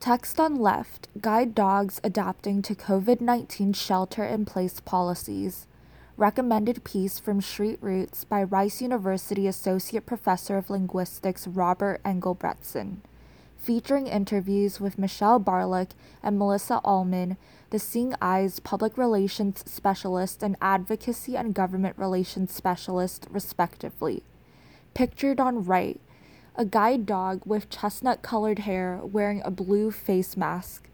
Text on left, guide dogs adapting to COVID-19 shelter-in-place policies. Recommended piece from Street Roots by Rice University Associate Professor of Linguistics Robert Engelbretson. Featuring interviews with Michelle Barlick and Melissa Ullman, the Seeing Eyes Public Relations Specialist and Advocacy and Government Relations Specialist, respectively. Pictured on right, a guide dog with chestnut-colored hair wearing a blue face mask.